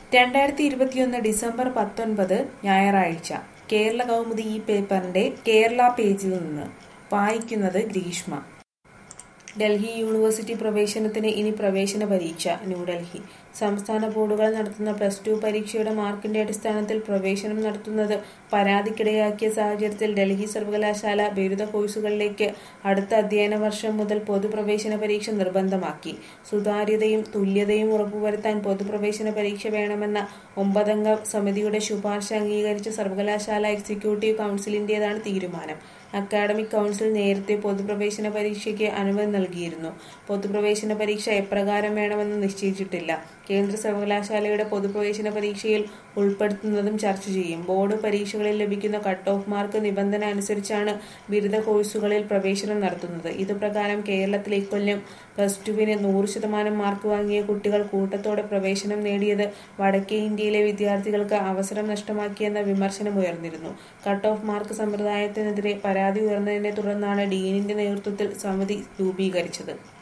2021 December 19 ഞായറാഴ്ച കേരള കൗമുദി ഈ പേപ്പറിന്റെ കേരള പേജിൽ നിന്ന് വായിക്കുന്നത് ഗ്രീഷ്മ. ഡൽഹി യൂണിവേഴ്സിറ്റി പ്രവേശനത്തിന് ഇനി പ്രവേശന പരീക്ഷ. ന്യൂഡൽഹി സംസ്ഥാന ബോർഡുകൾ നടത്തുന്ന +2 പരീക്ഷയുടെ മാർക്കിന്റെ അടിസ്ഥാനത്തിൽ പ്രവേശനം നടത്തുന്നത് പരാതിക്കിടയാക്കിയ സാഹചര്യത്തിൽ ഡൽഹി സർവകലാശാല ബിരുദ കോഴ്സുകളിലേക്ക് അടുത്ത അധ്യയന വർഷം മുതൽ പൊതുപ്രവേശന പരീക്ഷ നിർബന്ധമാക്കി. സുതാര്യതയും തുല്യതയും ഉറപ്പുവരുത്താൻ പൊതുപ്രവേശന പരീക്ഷ വേണമെന്ന 9 അംഗ സമിതിയുടെ ശുപാർശ അംഗീകരിച്ച സർവകലാശാല എക്സിക്യൂട്ടീവ് കൗൺസിലിന്റേതാണ് തീരുമാനം. അക്കാഡമിക് കൗൺസിൽ നേരത്തെ പൊതുപ്രവേശന പരീക്ഷയ്ക്ക് അനുമതി നൽകിയിരുന്നു. പൊതുപ്രവേശന പരീക്ഷ എപ്രകാരം വേണമെന്ന് നിശ്ചയിച്ചിട്ടില്ല. കേന്ദ്ര സർവകലാശാലയുടെ പൊതുപ്രവേശന പരീക്ഷയിൽ ഉൾപ്പെടുത്തുന്നതും ചർച്ച ചെയ്യും. ബോർഡ് പരീക്ഷകളിൽ ലഭിക്കുന്ന കട്ട് ഓഫ് മാർക്ക് നിബന്ധന അനുസരിച്ചാണ് ബിരുദ കോഴ്സുകളിൽ പ്രവേശനം നടത്തുന്നത്. ഇതുപ്രകാരം കേരളത്തിൽ ഇക്കൊല്ലം +2-ന് 100% മാർക്ക് വാങ്ങിയ കുട്ടികൾ കൂട്ടത്തോടെ പ്രവേശനം നേടിയത് വടക്കേ ഇന്ത്യയിലെ വിദ്യാർത്ഥികൾക്ക് അവസരം നഷ്ടമാക്കിയെന്ന വിമർശനമുയർന്നിരുന്നു. കട്ട് ഓഫ് മാർക്ക് സമ്പ്രദായത്തിനെതിരെ പരാതി ഉയർന്നതിനെ തുടർന്നാണ് ഡീനിന്റെ നേതൃത്വത്തിൽ സമിതി രൂപീകരിച്ചത്.